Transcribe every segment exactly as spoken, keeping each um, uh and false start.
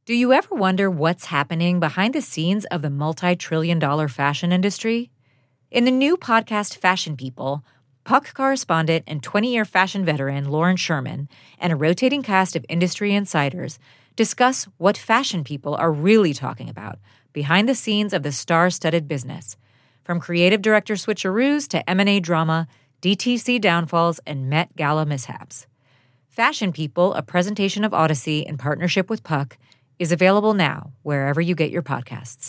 Do you ever wonder what's happening behind the scenes of the multi-trillion dollar fashion industry? In the new podcast Fashion People, Puck correspondent and twenty-year fashion veteran Lauren Sherman and a rotating cast of industry insiders discuss what fashion people are really talking about behind the scenes of the star-studded business, from creative director switcheroos to M and A drama, D T C downfalls, and Met Gala mishaps. Fashion People, a presentation of Odyssey in partnership with Puck, is available now wherever you get your podcasts.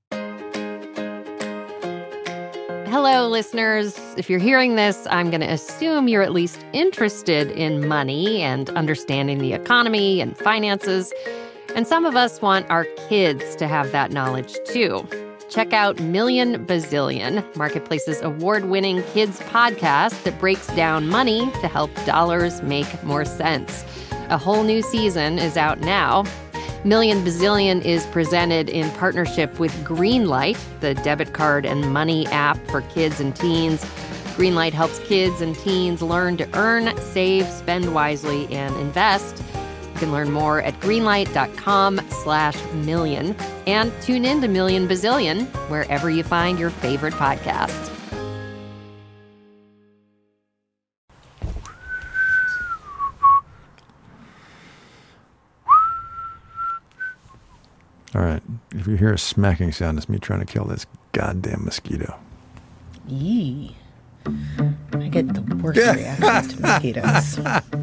Hello, listeners. If you're hearing this, I'm going to assume you're at least interested in money and understanding the economy and finances. And some of us want our kids to have that knowledge, too. Check out Million Bazillion, Marketplace's award-winning kids podcast that breaks down money to help dollars make more sense. A whole new season is out now. Million Bazillion is presented in partnership with Greenlight, the debit card and money app for kids and teens. Greenlight helps kids and teens learn to earn, save, spend wisely, and invest. You can learn more at greenlight.com slash million and tune in to Million Bazillion wherever you find your favorite podcasts. All right. If you hear a smacking sound, it's me trying to kill this goddamn mosquito. Yee. I get the worst reactions to mosquitoes.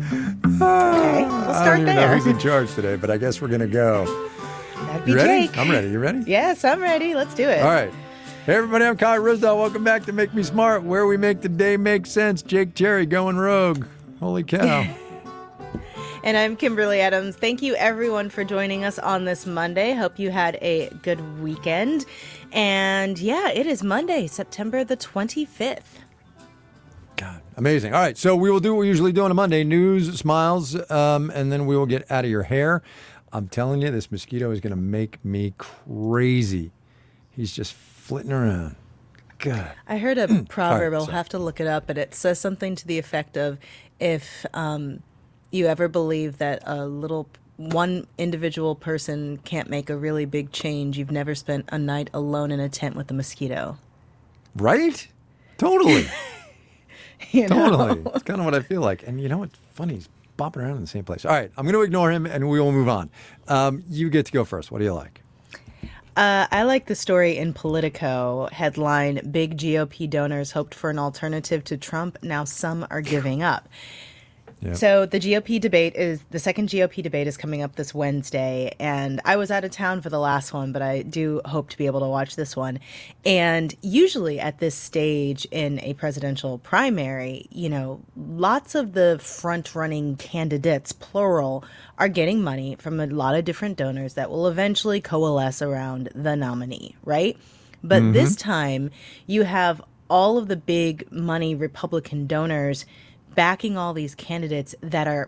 Okay, we'll start I don't even there. know who's in charge today, but I guess we're going to go. That'd be You ready? Jake. I'm ready. You ready? Yes, I'm ready. Let's do it. All right. Hey, everybody. I'm Kyle Risdall. Welcome back to Make Me Smart, where we make the day make sense. Jake Cherry going rogue. Holy cow. And I'm Kimberly Adams. Thank you, everyone, for joining us on this Monday. Hope you had a good weekend. And yeah, it is Monday, September the twenty-fifth. God, amazing. All right, so we will do what we usually do on a Monday, news, smiles, um, and then we will get out of your hair. I'm telling you, this mosquito is going to make me crazy. He's just flitting around. God. I heard a proverb, Sorry, I'll sorry. have to look it up, but it says something to the effect of, if um, you ever believe that a little one individual person can't make a really big change, you've never spent a night alone in a tent with a mosquito. Right? Totally. You know? Totally. It's kind of what I feel like. And you know what's funny? He's bopping around in the same place. All right, I'm going to ignore him, and we will move on. Um, you get to go first. What do you like? Uh, I like the story in Politico, headline, Big G O P donors hoped for an alternative to Trump. Now some are giving up. Yep. So the G O P debate is, the second G O P debate is coming up this Wednesday. And I was out of town for the last one, but I do hope to be able to watch this one. And usually at this stage in a presidential primary, you know, lots of the front-running candidates, plural, are getting money from a lot of different donors that will eventually coalesce around the nominee, right? But Mm-hmm. this time you have all of the big money Republican donors backing all these candidates that are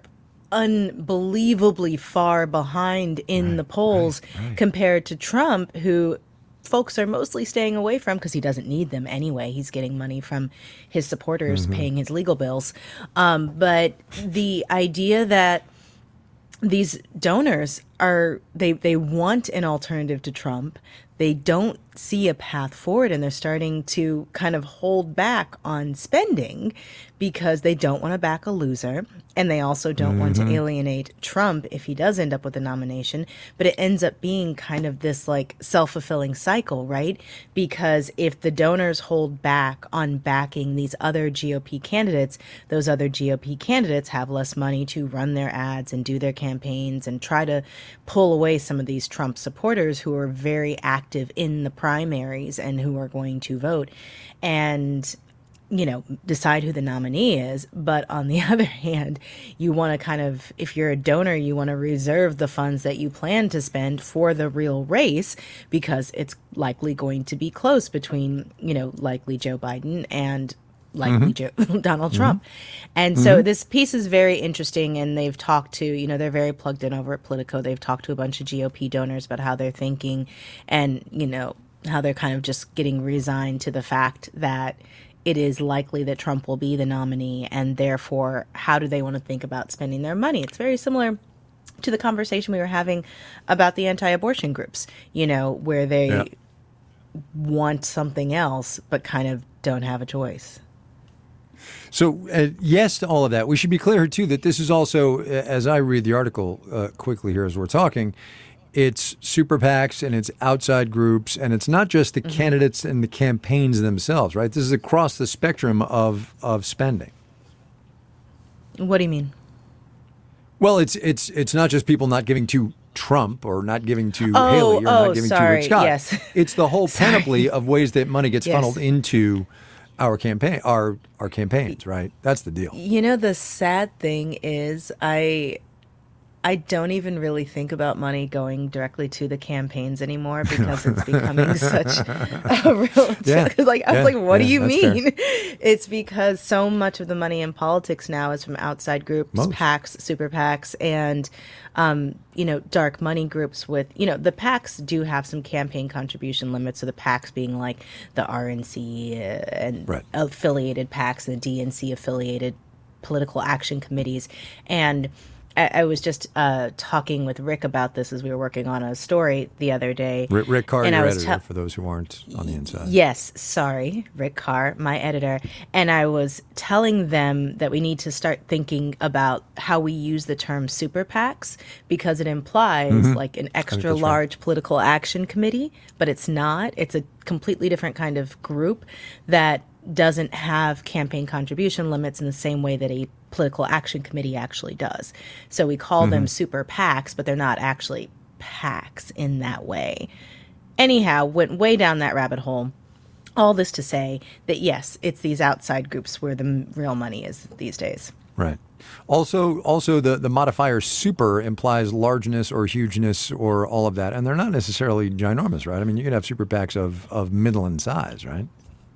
unbelievably far behind in Right, the polls right, right. compared to Trump, who folks are mostly staying away from because he doesn't need them anyway. He's getting money from his supporters, Mm-hmm. paying his legal bills. Um, but the idea that these donors are, they, they want an alternative to Trump. They don't see a path forward, and they're starting to kind of hold back on spending because they don't want to back a loser, and they also don't mm-hmm. want to alienate Trump if he does end up with a nomination. But it ends up being kind of this like self-fulfilling cycle, right? Because if the donors hold back on backing these other G O P candidates, those other G O P candidates have less money to run their ads and do their campaigns and try to pull away some of these Trump supporters who are very active in the primaries and who are going to vote and, you know, decide who the nominee is. But on the other hand, you want to kind of, if you're a donor, you want to reserve the funds that you plan to spend for the real race, because it's likely going to be close between, you know, likely Joe Biden and likely mm-hmm. Joe, Donald Trump. Mm-hmm. And so mm-hmm. this piece is very interesting, and they've talked to, you know, they're very plugged in over at Politico. They've talked to a bunch of G O P donors about how they're thinking and, you know, how they're kind of just getting resigned to the fact that it is likely that Trump will be the nominee, and therefore how do they want to think about spending their money. It's very similar to the conversation we were having about the anti-abortion groups, you know, where they Yeah. want something else but kind of don't have a choice. So, uh, yes to all of that. We should be clear, too, that this is also, uh, as I read the article uh, quickly here as we're talking, it's super PACs and it's outside groups, and it's not just the mm-hmm. candidates and the campaigns themselves, right? This is across the spectrum of, of spending. What do you mean? Well, it's it's it's not just people not giving to Trump or not giving to oh, Haley or oh, not giving sorry. to Rick Scott. Yes. It's the whole panoply of ways that money gets yes. funneled into our campaign, our our campaigns, right? That's the deal. You know, the sad thing is, I I don't even really think about money going directly to the campaigns anymore because it's becoming such a real. Yeah. Like I yeah. was like, what yeah, do you mean? Fair. It's because so much of the money in politics now is from outside groups, Most. PACs, super PACs, and um, you know, dark money groups. With you know, the PACs do have some campaign contribution limits. So the PACs being like the R N C uh, and right. affiliated PACs and the D N C affiliated political action committees, and I, I was just uh, talking with Rick about this as we were working on a story the other day. Rick, Rick Carr, and your I was editor, te- for those who aren't on the inside. Yes, sorry, Rick Carr, my editor. And I was telling them that we need to start thinking about how we use the term super PACs because it implies mm-hmm. like an extra large right. political action committee, but it's not. It's a completely different kind of group that doesn't have campaign contribution limits in the same way that a political action committee actually does. So we call mm-hmm. them super PACs, but they're not actually PACs in that way. Anyhow, went way down that rabbit hole. All this to say that, yes, it's these outside groups where the real money is these days. Right. Also, also the, the modifier super implies largeness or hugeness or all of that. And they're not necessarily ginormous, right? I mean, you can have super PACs of, of middle in size, right?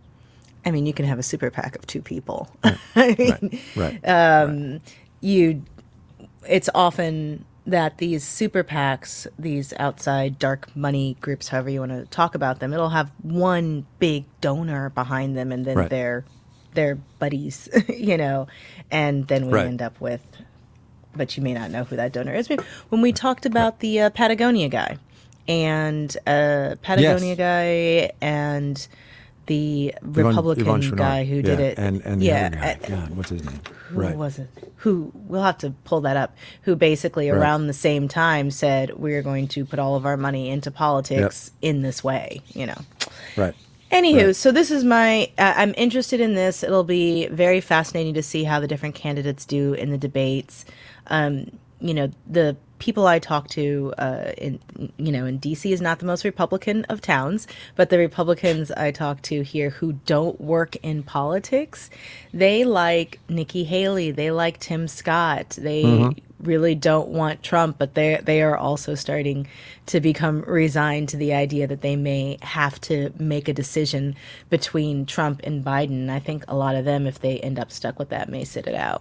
I mean, you can have a super PAC of two people. Right. I mean, right. Right. Um, right. You, it's often that these super PACs, these outside dark money groups, however you want to talk about them, it'll have one big donor behind them, and then right. their their buddies, you know, and then we right. end up with. But you may not know who that donor is. When we talked about right. the uh, Patagonia guy, and uh, Patagonia yes. guy, and the Republican Yvonne, Yvonne guy who yeah. did it. And, and the yeah. other guy. God, what's his name? Who right. was it? Who, we'll have to pull that up, who basically right. around the same time said, we're going to put all of our money into politics yep. in this way, you know. Right. Anywho, right. so this is my, uh, I'm interested in this. It'll be very fascinating to see how the different candidates do in the debates. Um, you know, the people I talk to uh, in, you know, in D C is not the most Republican of towns, but the Republicans I talk to here who don't work in politics, they like Nikki Haley, they like Tim Scott, they mm-hmm. really don't want Trump, but they they are also starting to become resigned to the idea that they may have to make a decision between Trump and Biden. And I think a lot of them, if they end up stuck with that, may sit it out.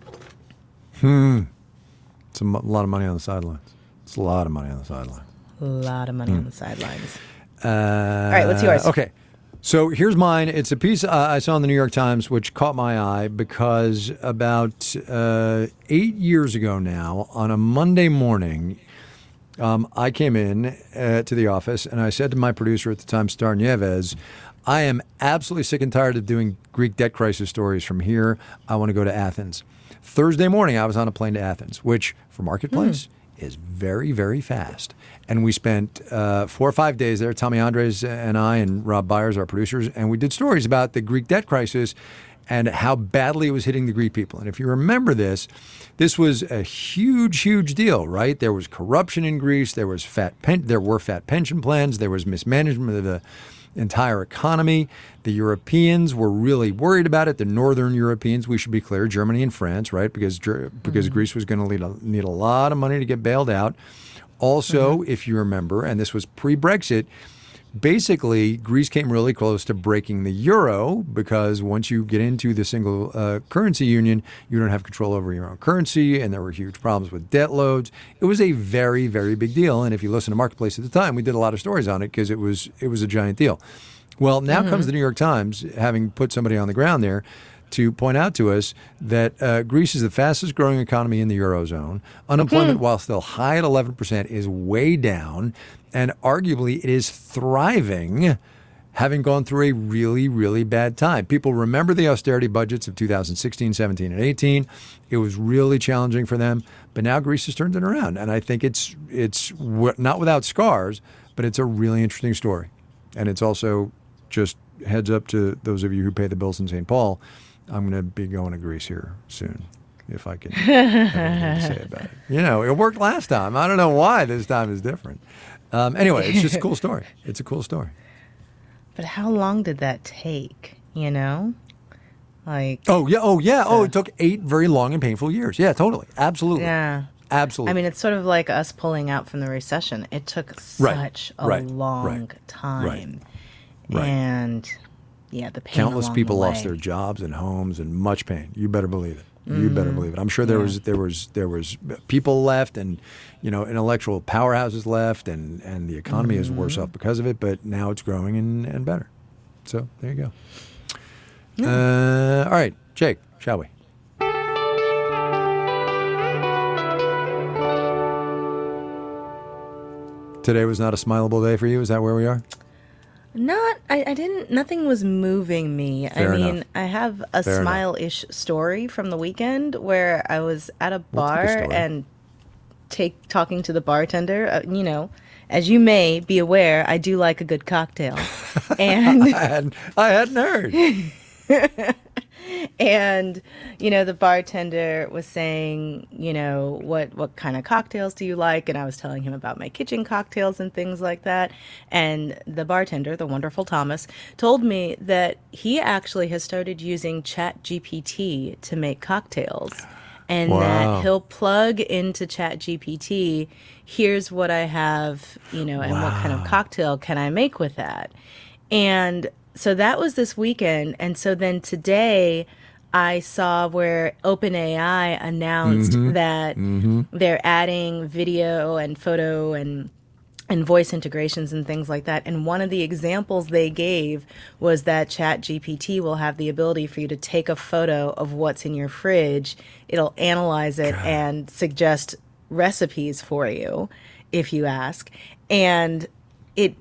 Hmm. It's a m- lot of money on the sidelines. It's a lot of money on the sidelines. A lot of money mm. on the sidelines. Uh, All right, what's yours? Okay. So here's mine. It's a piece uh, I saw in the New York Times which caught my eye because about uh, eight years ago now, on a Monday morning, um, I came in uh, to the office and I said to my producer at the time, Star Nieves, I am absolutely sick and tired of doing Greek debt crisis stories from here. I want to go to Athens. Thursday morning, I was on a plane to Athens, which for Marketplace mm. is very, very fast. And we spent uh, four or five days there, Tommy Andres and I and Rob Byers, our producers, and we did stories about the Greek debt crisis and how badly it was hitting the Greek people. And if you remember this, this was a huge, huge deal, right? There was corruption in Greece. There was fat pen- there were fat pension plans. There was mismanagement of the entire economy. The Europeans were really worried about it. The Northern Europeans, we should be clear, Germany and France, right? Because because mm-hmm. Greece was going to need a, need a lot of money to get bailed out. Also, mm-hmm. if you remember, and this was pre-Brexit, basically Greece came really close to breaking the euro because once you get into the single uh, currency union, you don't have control over your own currency, and there were huge problems with debt loads. It was a very, very big deal, and if you listen to Marketplace at the time, we did a lot of stories on it because it was it was a giant deal. Well, now mm-hmm. comes the New York Times, having put somebody on the ground there, to point out to us that uh, Greece is the fastest growing economy in the Eurozone. Unemployment, while still high at eleven percent, is way down. And arguably, it is thriving, having gone through a really, really bad time. People remember the austerity budgets of two thousand sixteen, seventeen, and eighteen. It was really challenging for them. But now Greece has turned it around. And I think it's it's w- not without scars, but it's a really interesting story. And it's also just heads up to those of you who pay the bills in Saint Paul. I'm going to be going to Greece here soon, if I can have anything to say about it. You know, it worked last time. I don't know why this time is different. Um, anyway, it's just a cool story. It's a cool story. But how long did that take, you know? Like Oh, yeah. Oh, yeah. Oh, it took eight very long and painful years. Yeah, totally. Absolutely. Yeah. Absolutely. I mean, it's sort of like us pulling out from the recession. It took Right. such a Right. long Right. time. Right. And yeah, the pain Countless along people the lost way. their jobs and homes and much pain. You better believe it. You better believe it. I'm sure there Yeah. was there was there was people left and, you know, intellectual powerhouses left, and, and the economy is worse off because of it. But now it's growing and, and better. So there you go. Uh, all right, Jake, shall we? Today was not a smileable day for you. Is that where we are? Not, I, I didn't, nothing was moving me. Fair I mean, enough. I have a Fair enough. smile-ish story from the weekend where I was at a We'll take a bar story. and take talking to the bartender. Uh, you know, as you may be aware, I do like a good cocktail. And I hadn't, I hadn't heard. and you know, the bartender was saying, you know, what what kind of cocktails do you like? And I was telling him about my kitchen cocktails and things like that. And the bartender, the wonderful Thomas, told me that he actually has started using Chat G P T to make cocktails. And Wow. that he'll plug into Chat G P T, here's what I have, you know, and what kind of cocktail can I make with that? And so that was this weekend. And so then today I saw where OpenAI announced that they're adding video and photo and and voice integrations and things like that. And one of the examples they gave was that Chat G P T will have the ability for you to take a photo of what's in your fridge. It'll analyze it and suggest recipes for you if you ask. And it,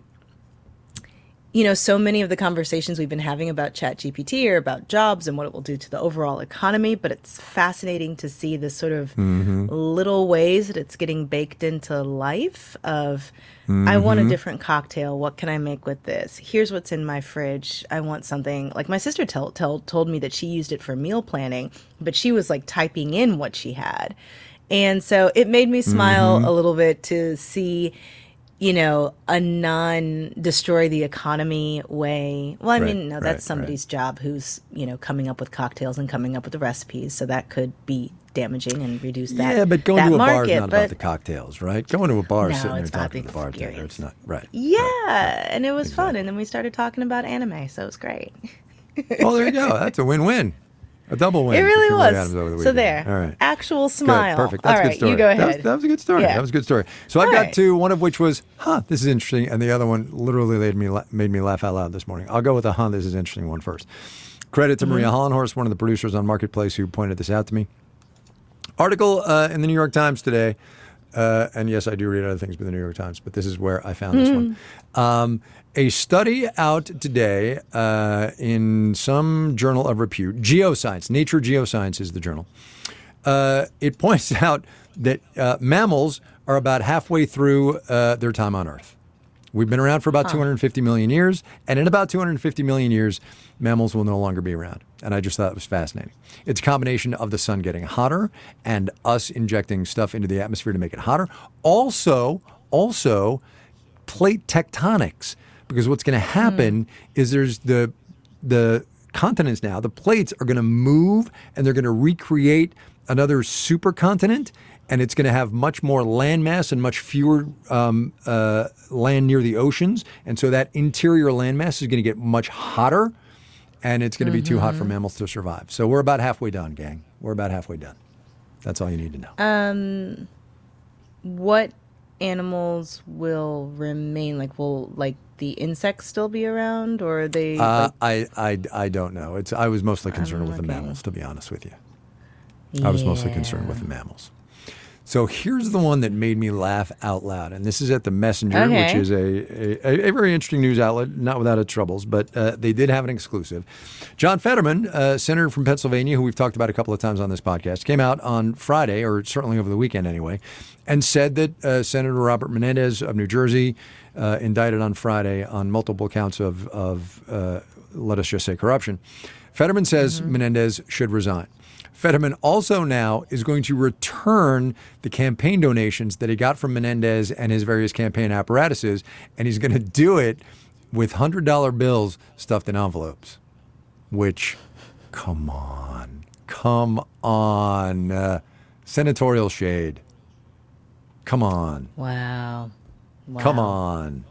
you know, so many of the conversations we've been having about Chat G P T are about jobs and what it will do to the overall economy, but it's fascinating to see the sort of little ways that it's getting baked into life of, I want a different cocktail. What can I make with this? Here's what's in my fridge. I want something. Like my sister tell, tell, told me that she used it for meal planning, but she was like typing in what she had. And so it made me smile a little bit to see, you know, a non-destroy the economy way. Well, I Right, mean, no, right, that's somebody's job who's, you know, coming up with cocktails and coming up with the recipes. So that could be damaging and reduce that. Yeah, but going that to a bar market, is not but, about the cocktails, right? Going to a bar, No, sitting there it's about talking the to the bartender, experience. it's not right. Yeah, and it was fun. And then we started talking about anime, so it was great. Well, there you go. That's a win-win. A double win. It for really Kimberly was. Adams over the So weekend. there, All right. actual Good. smile. Perfect. That's All a good right, story. you go That was, ahead. that was a good story. Yeah. That was a good story. So I've All got right. two, one of which was, huh, this is interesting, and the other one literally made me, la- made me laugh out loud this morning. I'll go with the huh, this is interesting one first. Credit to Maria Hollenhorst, one of the producers on Marketplace, who pointed this out to me. Article uh, in the New York Times today, uh, and yes, I do read other things but the New York Times, but this is where I found this one. Um, a study out today uh, in some journal of repute, Geoscience, Nature Geoscience is the journal. Uh, it points out that uh, mammals are about halfway through uh, their time on Earth. We've been around for about two hundred fifty million years, and in about two hundred fifty million years, mammals will no longer be around. And I just thought it was fascinating. It's a combination of the sun getting hotter and us injecting stuff into the atmosphere to make it hotter. Also, also plate tectonics, because what's going to happen is there's the the continents now, the plates are going to move and they're going to recreate another supercontinent, and it's going to have much more landmass and much fewer um, uh, land near the oceans. And so that interior landmass is going to get much hotter, and it's going to be too hot for mammals to survive. So we're about halfway done, gang. We're about halfway done. That's all you need to know. Um, what animals will remain? Like, will like the insects still be around, or are they? Uh, like... I, I, I don't know. It's I was mostly concerned with the mammals, to be honest with you. I was mostly concerned with the mammals. So here's the one that made me laugh out loud. And this is at The Messenger, Okay. which is a, a, a very interesting news outlet, not without its troubles, but uh, they did have an exclusive. John Fetterman, uh, senator from Pennsylvania, who we've talked about a couple of times on this podcast, came out on Friday, or certainly over the weekend anyway, and said that uh, Senator Robert Menendez of New Jersey, uh, indicted on Friday on multiple counts of, of uh, let us just say, corruption. Fetterman says mm-hmm. Menendez should resign. Fetterman also now is going to return the campaign donations that he got from Menendez and his various campaign apparatuses, and he's going to do it with one hundred dollar bills stuffed in envelopes. Which, come on, come on, uh, senatorial shade. Come on. Wow. wow. Come on.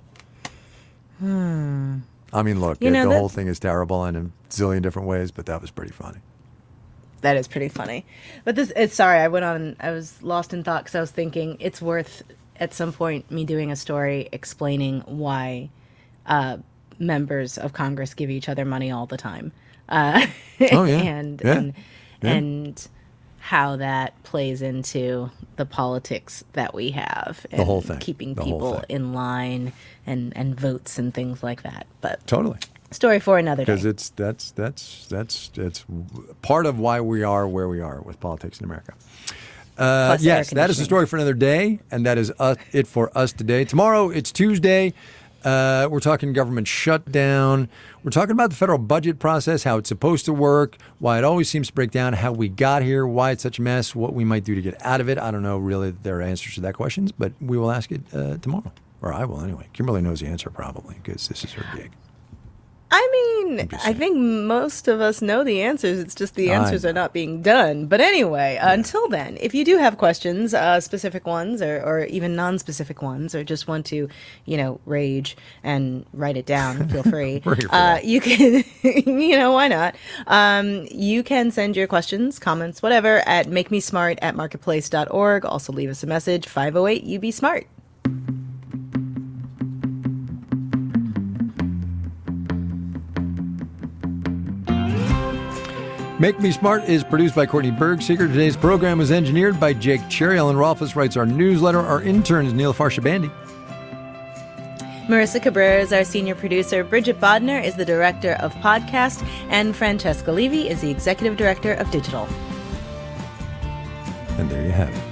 Hmm. I mean, look, You it, know, the that- whole thing is terrible in a zillion different ways, but that was pretty funny. That is pretty funny. But this, it's sorry, I went on, I was lost in thought because I was thinking it's worth at some point me doing a story explaining why uh, members of Congress give each other money all the time. Uh, Oh, yeah. and, Yeah. and, Yeah. and how that plays into the politics that we have. And whole thing. Keeping The whole people thing. in line and, and votes and things like that. But Totally. story for another day. Because it's that's that's that's that's part of why we are where we are with politics in America. Uh, Plus air yes, that is the conditioning. story for another day, and that is uh, it for us today. Tomorrow, it's Tuesday. Uh, we're talking government shutdown. We're talking about the federal budget process, how it's supposed to work, why it always seems to break down, how we got here, why it's such a mess, what we might do to get out of it. I don't know really that there are answers to that questions, but we will ask it uh, tomorrow. Or I will anyway. Kimberly knows the answer probably because this is her gig. I mean, just I saying. think most of us know the answers. It's just the I answers know. are not being done. But anyway, uh, until then, if you do have questions, uh, specific ones or, or even non-specific ones, or just want to, you know, rage and write it down, feel free. We're here for uh, that. you can, you know, why not? Um, you can send your questions, comments, whatever, at makemesmart at marketplace dot org. Also leave us a message, five oh eight U B SMART. Make Me Smart is produced by Courtney Bergseeker. Today's program was engineered by Jake Cherry. Ellen Rolfes writes our newsletter. Our intern is Neil Farshabandi. Marissa Cabrera is our senior producer. Bridget Bodner is the director of podcast. And Francesca Levy is the executive director of digital. And there you have it.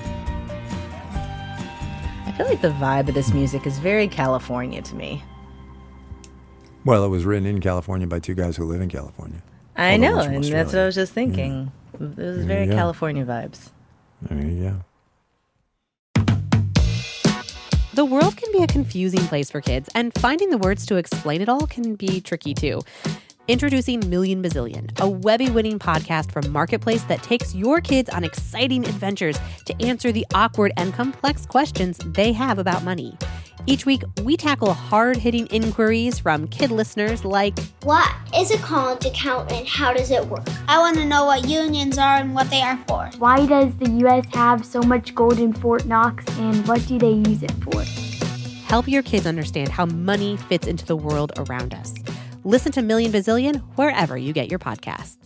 I feel like the vibe of this music is very California to me. Well, it was written in California by two guys who live in California. I Although know, one's from and that's what I Australia. was just thinking. It was There very you go. California vibes. There you go. The world can be a confusing place for kids, and finding the words to explain it all can be tricky too. Introducing Million Bazillion, a Webby-winning podcast from Marketplace that takes your kids on exciting adventures to answer the awkward and complex questions they have about money. Each week, we tackle hard-hitting inquiries from kid listeners like, What is a college account and how does it work? I want to know what unions are and what they are for. Why does the U S have so much gold in Fort Knox, and what do they use it for? help your kids understand how money fits into the world around us. Listen to Million Bazillion wherever you get your podcasts.